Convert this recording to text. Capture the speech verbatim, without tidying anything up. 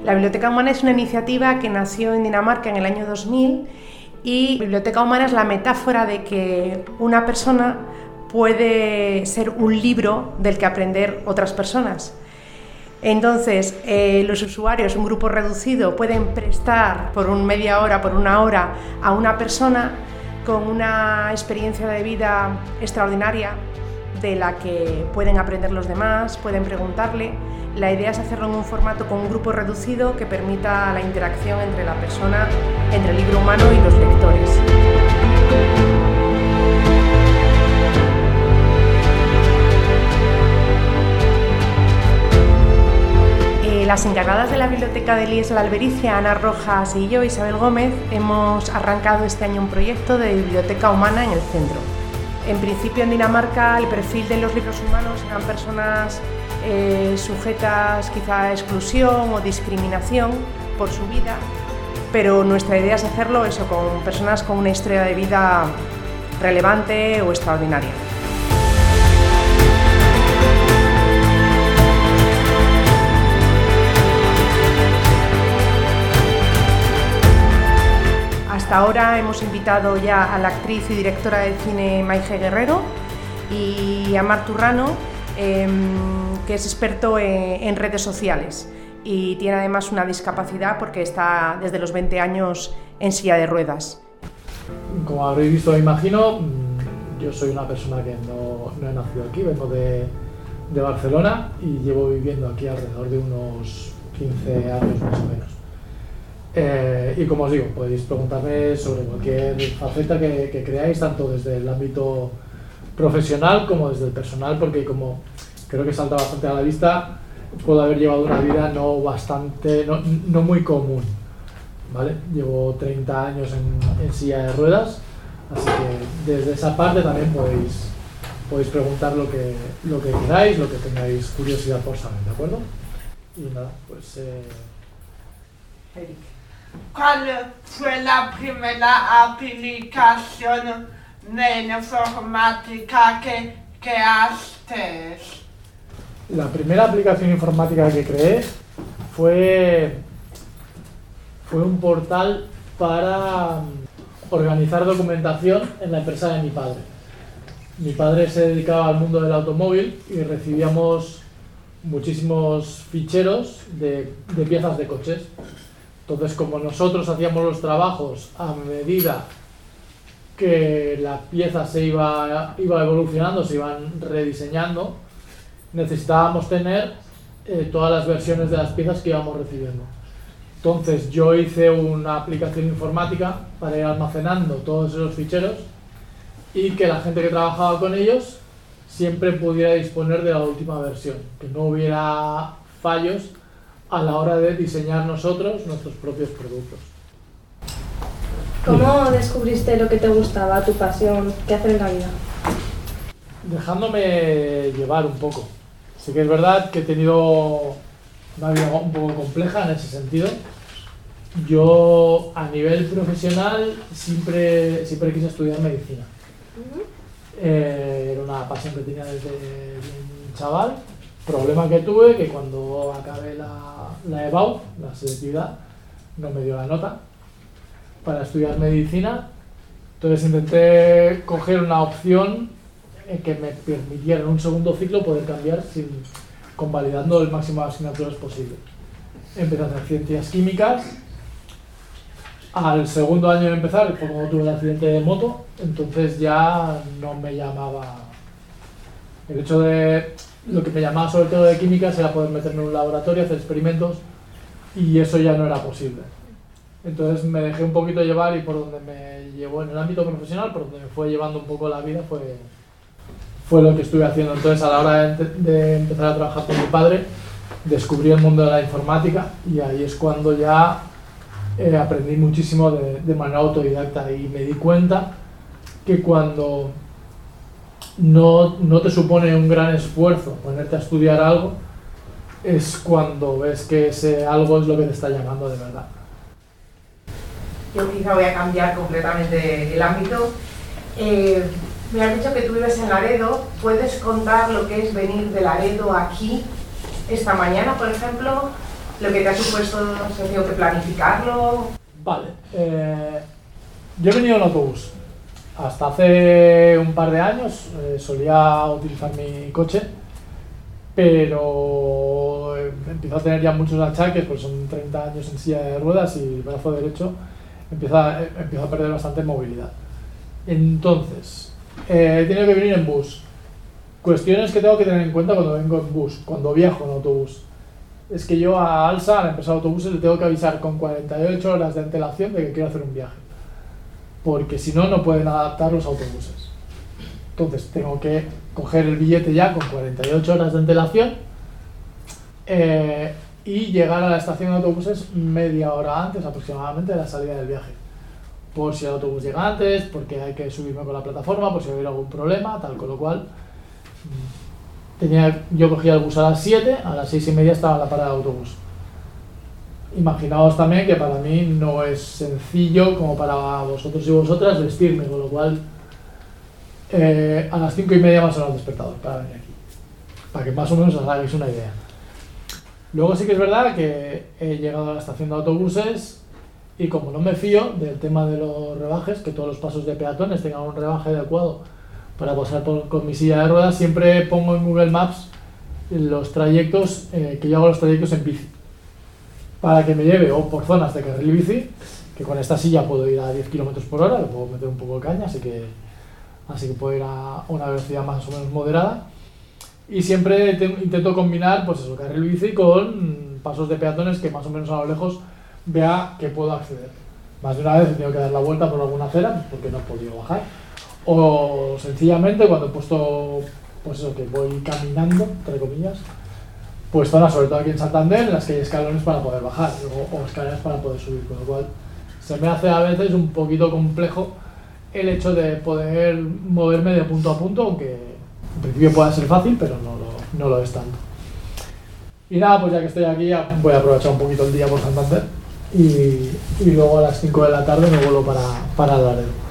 La Biblioteca Humana es una iniciativa que nació en Dinamarca en el año dos mil y Biblioteca Humana es la metáfora de que una persona puede ser un libro del que aprender otras personas. Entonces, eh, los usuarios, un grupo reducido, pueden prestar por un media hora, por una hora, a una persona con una experiencia de vida extraordinaria de la que pueden aprender los demás, pueden preguntarle. La idea es hacerlo en un formato con un grupo reducido que permita la interacción entre la persona, entre el libro humano y los lectores. Las encargadas de la Biblioteca de Lies de la Albericia, Ana Rojas y yo, Isabel Gómez, hemos arrancado este año un proyecto de biblioteca humana en el centro. En principio, en Dinamarca, el perfil de los libros humanos eran personas eh, sujetas quizá a exclusión o discriminación por su vida, pero nuestra idea es hacerlo eso con personas con una historia de vida relevante o extraordinaria. Hasta ahora hemos invitado ya a la actriz y directora de cine Maige Guerrero y a Marc Turrano, eh, que es experto en, en redes sociales y tiene además una discapacidad porque está desde los veinte años en silla de ruedas. Como habréis visto, me imagino, yo soy una persona que no, no he nacido aquí, vengo de, de Barcelona y llevo viviendo aquí alrededor de unos quince años más o menos. Eh, y como os digo, podéis preguntarme sobre cualquier faceta que, que creáis, tanto desde el ámbito profesional como desde el personal, porque como creo que salta bastante a la vista, puedo haber llevado una vida no bastante, no, no muy común, ¿vale? Llevo treinta años en, en silla de ruedas, así que desde esa parte también podéis, podéis preguntar lo que, lo que queráis, lo que tengáis curiosidad por saber, ¿de acuerdo? Y nada, pues... Eh... Eric. ¿Cuál fue la primera aplicación de informática que creaste? La primera aplicación informática que creé fue, fue un portal para organizar documentación en la empresa de mi padre. Mi padre se dedicaba al mundo del automóvil y recibíamos muchísimos ficheros de, de piezas de coches. Entonces, como nosotros hacíamos los trabajos a medida que la pieza se iba, iba evolucionando, se iban rediseñando, necesitábamos tener eh, todas las versiones de las piezas que íbamos recibiendo. Entonces, yo hice una aplicación informática para ir almacenando todos esos ficheros y que la gente que trabajaba con ellos siempre pudiera disponer de la última versión, que no hubiera fallos a la hora de diseñar nosotros nuestros propios productos. ¿Cómo descubriste lo que te gustaba, tu pasión, qué hacer en la vida? Dejándome llevar un poco. Sí que es verdad que he tenido una vida un poco compleja en ese sentido. Yo a nivel profesional siempre, siempre quise estudiar medicina. Uh-huh. eh, era una pasión que tenía desde un chaval. Problema que tuve, que cuando acabé la, la EBAU, la selectividad, no me dio la nota para estudiar medicina. Entonces intenté coger una opción que me permitiera en un segundo ciclo poder cambiar sin, convalidando el máximo de asignaturas posible. Empecé a hacer ciencias químicas. Al segundo año de empezar fue cuando tuve el accidente de moto, entonces ya no me llamaba. El hecho de... Lo que me llamaba sobre todo de químicas era poder meterme en un laboratorio, hacer experimentos, y eso ya no era posible. Entonces me dejé un poquito llevar y por donde me llevó en el ámbito profesional, por donde me fue llevando un poco la vida, fue, fue lo que estuve haciendo. Entonces a la hora de, de empezar a trabajar con mi padre, descubrí el mundo de la informática y ahí es cuando ya eh, aprendí muchísimo de, de manera autodidacta y me di cuenta que cuando no, no te supone un gran esfuerzo ponerte a estudiar algo, es cuando ves que ese algo es lo que te está llamando de verdad. Yo quizá voy a cambiar completamente el ámbito. Eh, me has dicho que tú vives en Laredo. ¿Puedes contar lo que es venir de Laredo aquí esta mañana, por ejemplo? lo que te ha supuesto, ¿has tenido que planificarlo? Vale, eh, yo he venido en autobús. Hasta hace un par de años eh, solía utilizar mi coche, pero eh, empiezo a tener ya muchos achaques, pues son treinta años en silla de ruedas y el brazo derecho empieza, eh, empieza a perder bastante movilidad. Entonces, eh, he tenido que venir en bus. Cuestiones que tengo que tener en cuenta cuando vengo en bus, cuando viajo en autobús. Es que yo a ALSA, a la empresa de autobuses, le tengo que avisar con cuarenta y ocho horas de antelación de que quiero hacer un viaje. Porque si no, no pueden adaptar los autobuses. Entonces, tengo que coger el billete ya con cuarenta y ocho horas de antelación eh, y llegar a la estación de autobuses media hora antes aproximadamente de la salida del viaje. Por si el autobús llega antes, porque hay que subirme con la plataforma, por si hubiera algún problema, tal, con lo cual tenía, yo cogía el bus a las siete, a las seis y media estaba en la parada de autobús. Imaginaos también que para mí no es sencillo como para vosotros y vosotras vestirme, con lo cual eh, a las cinco y media me ha sonado el despertador para venir aquí, para que más o menos os hagáis una idea. Luego sí que es verdad que he llegado a la estación de autobuses y como no me fío del tema de los rebajes, que todos los pasos de peatones tengan un rebaje adecuado para pasar por, con mi silla de ruedas, siempre pongo en Google Maps los trayectos, eh, que yo hago los trayectos en bici, para que me lleve o por zonas de carril bici, que con esta silla puedo ir a diez kilómetros por hora, le puedo meter un poco de caña, así que, así que puedo ir a una velocidad más o menos moderada. Y siempre te, intento combinar pues eso, carril bici con pasos de peatones que más o menos a lo lejos vea que puedo acceder. Más de una vez he tenido que dar la vuelta por alguna acera porque no he podido bajar. O sencillamente cuando he puesto, pues eso, que voy caminando, entre comillas, pues zonas, sobre todo aquí en Santander, en las que hay escalones para poder bajar o, o escaleras para poder subir, con lo cual se me hace a veces un poquito complejo el hecho de poder moverme de punto a punto, aunque en principio pueda ser fácil, pero no lo, no lo es tanto. Y nada, pues ya que estoy aquí voy a aprovechar un poquito el día por Santander y, y luego a las cinco de la tarde me vuelvo para, para Laredo.